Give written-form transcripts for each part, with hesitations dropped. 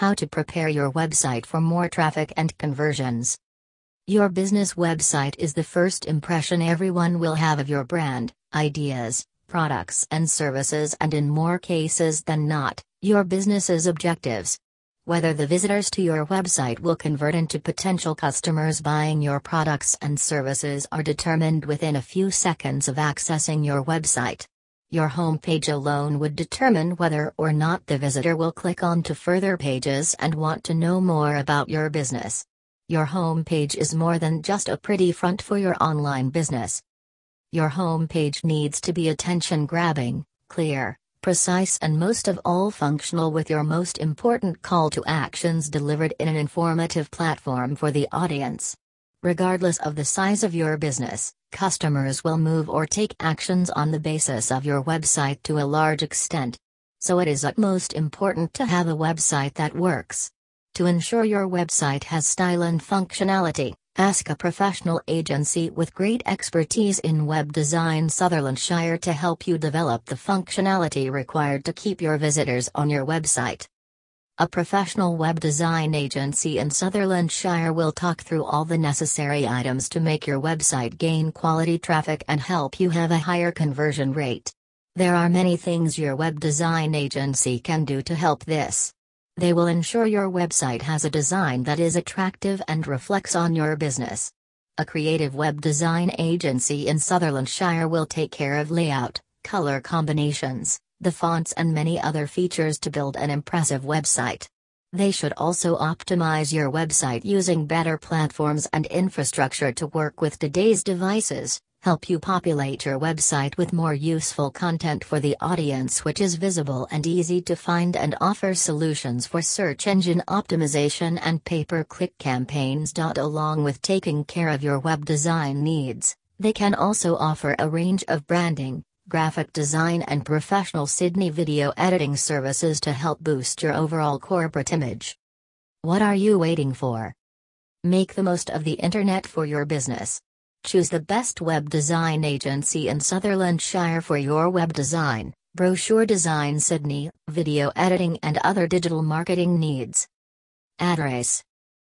How to prepare your website for more traffic and conversions. Your business website is the first impression everyone will have of your brand, ideas, products and services, and in more cases than not, your business's objectives. Whether the visitors to your website will convert into potential customers buying your products and services are determined within a few seconds of accessing your website. Your homepage alone would determine whether or not the visitor will click on to further pages and want to know more about your business. Your homepage is more than just a pretty front for your online business. Your homepage needs to be attention-grabbing, clear, precise, and most of all functional, with your most important call to actions delivered in an informative platform for the audience. Regardless of the size of your business, customers will move or take actions on the basis of your website to a large extent. So it is utmost important to have a website that works. To ensure your website has style and functionality, ask a professional agency with great expertise in web design, Sutherlandshire, to help you develop the functionality required to keep your visitors on your website. A professional web design agency in Sutherlandshire will talk through all the necessary items to make your website gain quality traffic and help you have a higher conversion rate. There are many things your web design agency can do to help this. They will ensure your website has a design that is attractive and reflects on your business. A creative web design agency in Sutherlandshire will take care of layout, color combinations, the fonts, and many other features to build an impressive website. They should also optimize your website using better platforms and infrastructure to work with today's devices, help you populate your website with more useful content for the audience which is visible and easy to find, and offer solutions for search engine optimization and pay-per-click campaigns. Along with taking care of your web design needs, they can also offer a range of branding, graphic design, and professional Sydney video editing services to help boost your overall corporate image. What are you waiting for? Make the most of the internet for your business. Choose the best web design agency in Sutherlandshire for your web design, brochure design, Sydney, video editing, and other digital marketing needs. Address: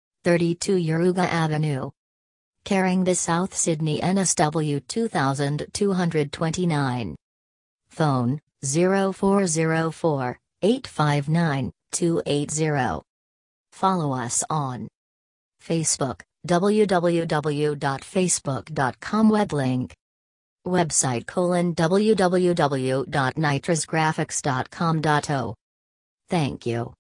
32 Yaruga Avenue, Carringba, South Sydney, NSW 2229. Phone: 0404 859 280. Follow us on Facebook, www.facebook.com, weblink. Website: www.nitrasgraphics.com.au. Thank you.